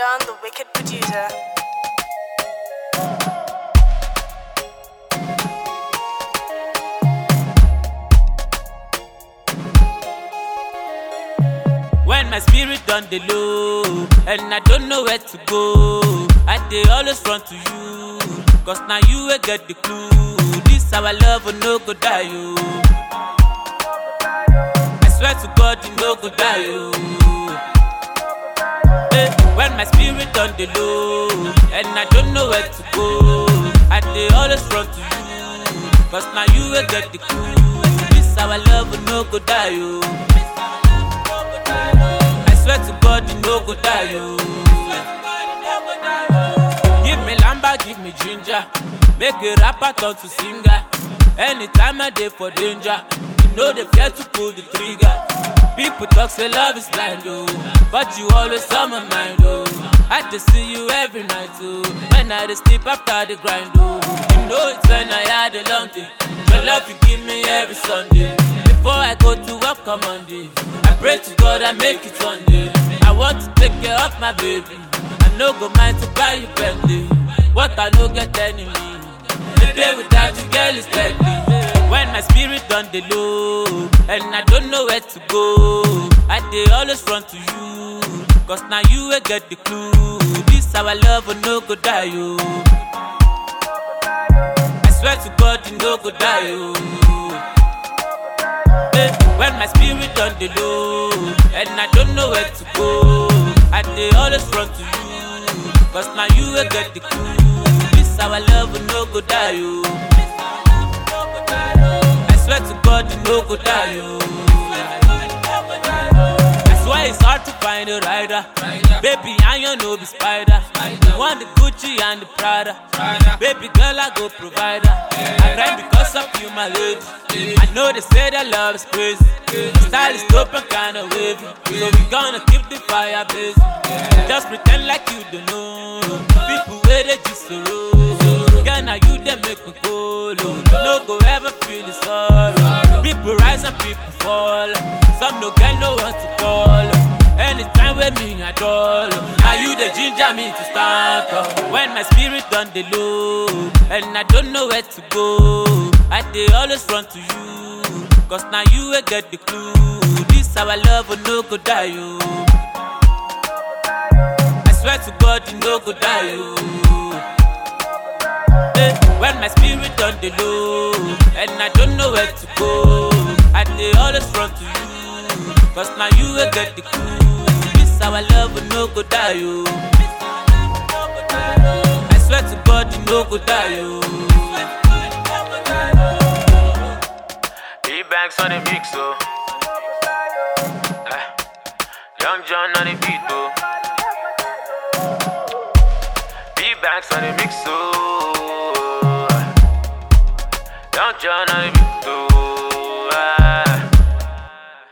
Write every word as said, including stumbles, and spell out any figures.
John, the wicked producer. When my spirit on the low and I don't know where to go, I dey always run to you, cause now you will get the clue. This our love will no go die, yo. I swear to God, you no go die, yo. Hey, when my spirit on the low and I don't know where to go, I dey always run to you, cause now you will get the clue. This our love will no go die, yo. I swear to God, you no go die, yo. Give me lamba, give me ginger, make a rapper turn to singer. Anytime I dey for danger, you know they fear to pull the trigger. People talk say love is blind, oh, but you always on my mind, oh. I just see you every night, oh. When I dey sleep after the grind, oh. You know it's when I had a long day. Your love you give me every Sunday. Before I go to work on Monday, I pray to God I make it one day. I want to take care of my baby. I no go mind to buy you Bentley. What I no get enemy. The day without you, girl, is deadly. When my spirit on the low and I don't know where to go, I dey always run to you, cause now you will get the clue. This our love will no go die, yo. I swear to God, you no go die, yo. Hey, when my spirit on the low and I don't know where to go, I dey always run to you, cause now you will get the clue. This our love will no go die, yo. I swear to God, you no go die, yo. That's why it's hard to find a rider. Baby, I you no be spider. You want the Gucci and the Prada. Baby girl, I go provider. I cry because of you, my lady. I know they say that love is crazy. My style is dope and kinda wavy, so we gonna keep the fire blazing. Just pretend like you don't know. People where they just so low. Girl, now you they make me go low. No go ever feel the sorrow. People rise and people fall. Some no get no one to call. Anytime with me at all, now you the ginger me to start up. When my spirit on the low and I don't know where to go, I dey always run to you, cause now you will get the clue. This our love will no go die, yo. I swear to God, you no go die, yo. Hey, when my spirit on the low and I don't know where to go, I dey always run to you, cause now you will get the clue. This our love will no go die, yo. I swear to God, you no go die, yo. E-Banks on the mix, oh. Eh. Young John on the beat, oh. E-Banks on the mix, oh. Young John on the beat, oh.